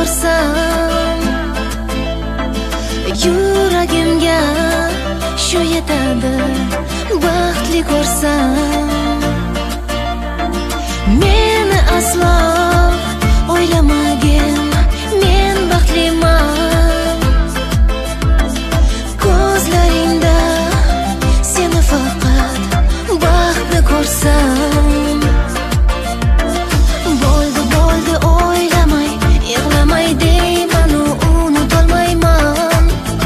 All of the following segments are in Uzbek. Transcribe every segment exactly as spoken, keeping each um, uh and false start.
ko'rsam, yuragimga shu yetadi. Baxtli ko'rsam, meni aslo o'ylamagin, men baxtliman. Ko'zlaringda seni faqat baxtni ko'rsam, bo'ldi bo'ldi o'ylamay, yig'lamay deyman, unutolmayman.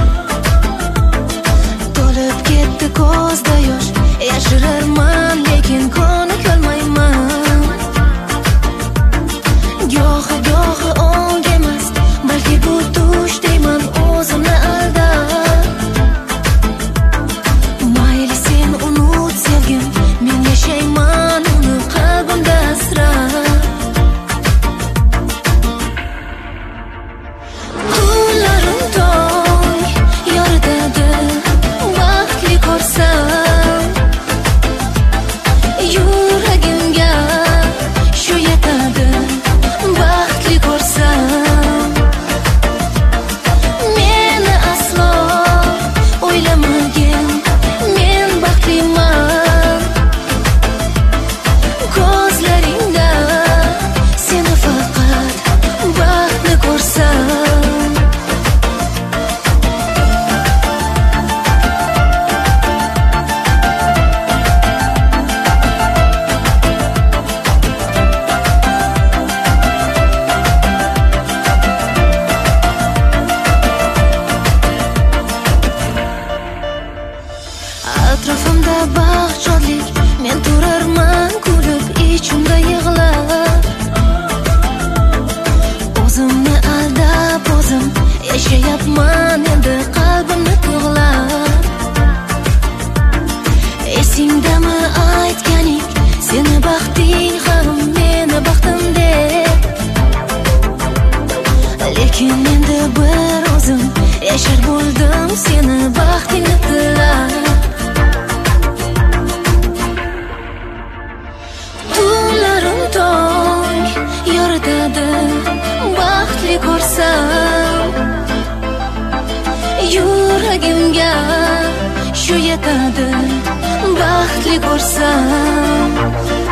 To'lib ketdi ko'zda yosh, yashirarman lekin ko'nikolmayman. Gohi gohi o'ng emas, balki bu tush deyman o'zimni aldab. Mayli sen unut sevgim, men yashayman uni qalbimda asrab. Kunlarim tong yoritadi, baxtli ko'rsam, yuragimga shu yetadi. Baxtli ko'rsam, meni aslo o'ylamagin, men baxtliman. Ko'zlaringda seni faqat baxtni ko'rsam. Atrofimda baxt, shodlik, men turarman kulib, ichimda yig'lab. O'zimni aldab, o'zim yashayapman endi qalbimni to'g'lab. Esingdami aytganing, seni baxting ham meni baxtim deb. Lekin endi bir o'zim yashar bo'ldim, seni baxtingni tilab. Tunlarim tong yoritadi, baxtli ko'rsam, yuragimga shu yetadi. Baxtli ko'rsam,